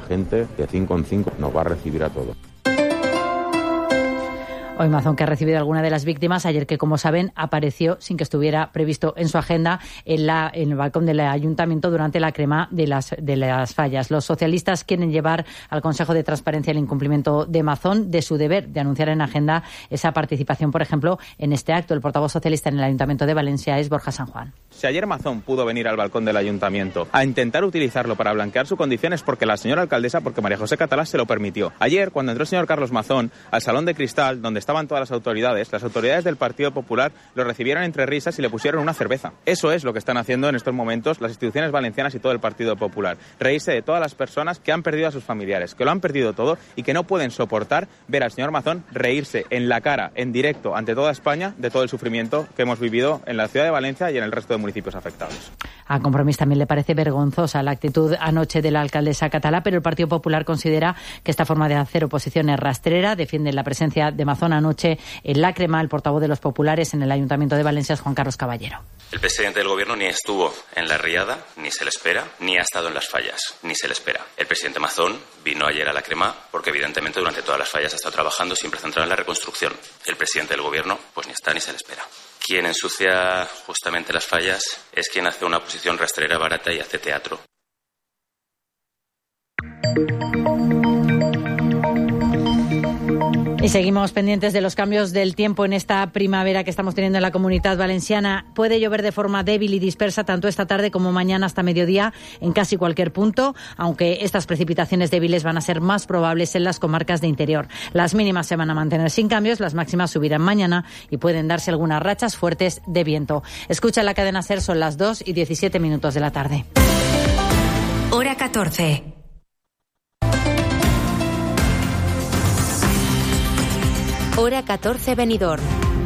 gente de 5 en 5 nos va a recibir a todos. Hoy Mazón, que ha recibido a alguna de las víctimas, ayer que, como saben, apareció sin que estuviera previsto en su agenda en el balcón del Ayuntamiento durante la crema de las fallas. Los socialistas quieren llevar al Consejo de Transparencia el incumplimiento de Mazón de su deber de anunciar en agenda esa participación, por ejemplo, en este acto. El portavoz socialista en el Ayuntamiento de Valencia es Borja San Juan. Si ayer Mazón pudo venir al balcón del Ayuntamiento a intentar utilizarlo para blanquear su condición es porque la señora alcaldesa, porque María José Catalá se lo permitió. Ayer, cuando entró el señor Carlos Mazón al Salón de Cristal, donde estaban todas las autoridades del Partido Popular lo recibieron entre risas y le pusieron una cerveza. Eso es lo que están haciendo en estos momentos las instituciones valencianas y todo el Partido Popular. Reírse de todas las personas que han perdido a sus familiares, que lo han perdido todo y que no pueden soportar ver al señor Mazón reírse en la cara, en directo, ante toda España, de todo el sufrimiento que hemos vivido en la ciudad de Valencia y en el resto de municipios afectados. A Compromís también le parece vergonzosa la actitud anoche de la alcaldesa Catalá, pero el Partido Popular considera que esta forma de hacer oposición es rastrera. Defienden la presencia de Mazón anoche en la crema. El portavoz de los populares en el Ayuntamiento de Valencia es Juan Carlos Caballero. El presidente del Gobierno ni estuvo en la riada, ni se le espera, ni ha estado en las fallas, ni se le espera. El presidente Mazón vino ayer a la crema porque evidentemente durante todas las fallas ha estado trabajando siempre centrado en la reconstrucción. El presidente del Gobierno pues ni está ni se le espera. Quien ensucia justamente las fallas es quien hace una oposición rastrera barata y hace teatro. Y seguimos pendientes de los cambios del tiempo en esta primavera que estamos teniendo en la Comunidad Valenciana. Puede llover de forma débil y dispersa tanto esta tarde como mañana hasta mediodía en casi cualquier punto, aunque estas precipitaciones débiles van a ser más probables en las comarcas de interior. Las mínimas se van a mantener sin cambios, las máximas subirán mañana y pueden darse algunas rachas fuertes de viento. Escucha la cadena SER, son las 2:17 de la tarde. Hora 14. Hora 14 Benidorm.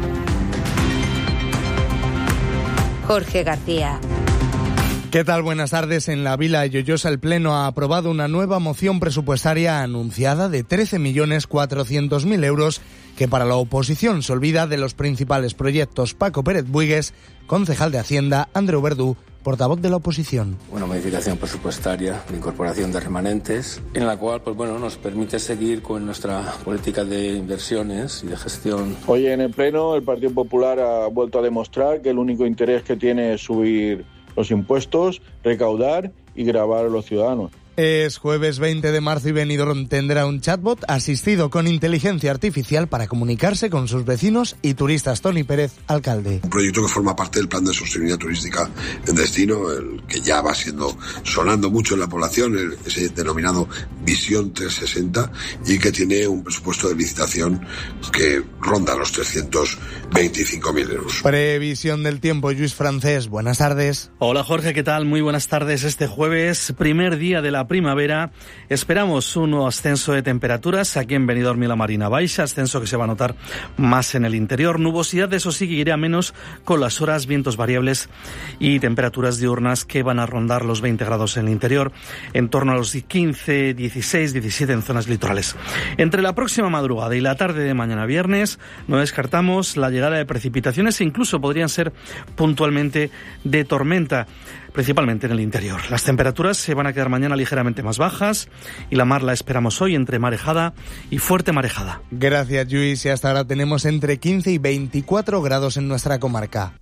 Jorge García. ¿Qué tal? Buenas tardes. En la Vila Lloyosa el Pleno ha aprobado una nueva moción presupuestaria anunciada de 13.400.000 euros que para la oposición se olvida de los principales proyectos. Paco Pérez Buigues, concejal de Hacienda, Andreu Verdú, portavoz de la oposición. Una modificación presupuestaria de incorporación de remanentes, en la cual nos permite seguir con nuestra política de inversiones y de gestión. Hoy en el Pleno el Partido Popular ha vuelto a demostrar que el único interés que tiene es subir los impuestos, recaudar y gravar a los ciudadanos. Es jueves 20 de marzo y Benidorm tendrá un chatbot asistido con inteligencia artificial para comunicarse con sus vecinos y turistas. Toni Pérez, alcalde. Un proyecto que forma parte del plan de sostenibilidad turística en destino, el que ya va sonando mucho en la población, ese denominado Visión 360, y que tiene un presupuesto de licitación que ronda los 325.000 euros. Previsión del tiempo, Lluís Francés, buenas tardes. Hola Jorge, ¿qué tal? Muy buenas tardes. Este jueves, primer día de la primavera, esperamos un nuevo ascenso de temperaturas aquí en Benidorm y la Marina Baixa, ascenso que se va a notar más en el interior. Nubosidad, eso sí, que irá menos con las horas, vientos variables y temperaturas diurnas que van a rondar los 20 grados en el interior, en torno a los 15, 16, 17 en zonas litorales. Entre la próxima madrugada y la tarde de mañana viernes no descartamos la llegada de precipitaciones e incluso podrían ser puntualmente de tormenta, principalmente en el interior. Las temperaturas se van a quedar mañana ligeramente más bajas y la mar la esperamos hoy entre marejada y fuerte marejada. Gracias, Lluís. Y hasta ahora tenemos entre 15 y 24 grados en nuestra comarca.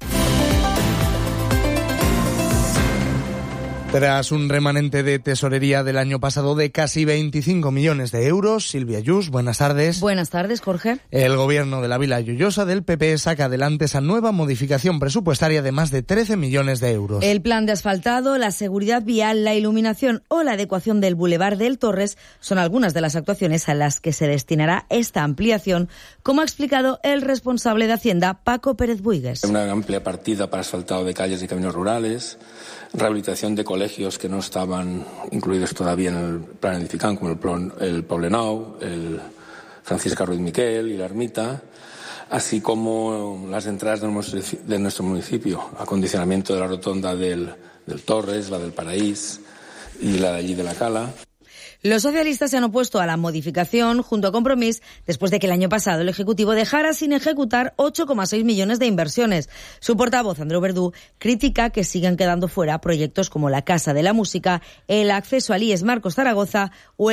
Tras un remanente de tesorería del año pasado de casi 25 millones de euros, Silvia Lluís, buenas tardes. Buenas tardes, Jorge. El gobierno de la Vila Lloyosa del PP saca adelante esa nueva modificación presupuestaria de más de 13 millones de euros. El plan de asfaltado, la seguridad vial, la iluminación o la adecuación del Boulevard del Torres son algunas de las actuaciones a las que se destinará esta ampliación, como ha explicado el responsable de Hacienda, Paco Pérez Buigues. Una amplia partida para asfaltado de calles y caminos rurales, rehabilitación de colegios que no estaban incluidos todavía en el plan edificant, como el Poblenou, el Francisca Ruiz Miquel y la Ermita, así como las entradas de nuestro municipio, acondicionamiento de la rotonda del Torres, la del Paraís y la de allí de la Cala. Los socialistas se han opuesto a la modificación junto a Compromís después de que el año pasado el Ejecutivo dejara sin ejecutar 8,6 millones de inversiones. Su portavoz, Andreu Verdú, critica que sigan quedando fuera proyectos como la Casa de la Música, el acceso al IES Marcos Zaragoza o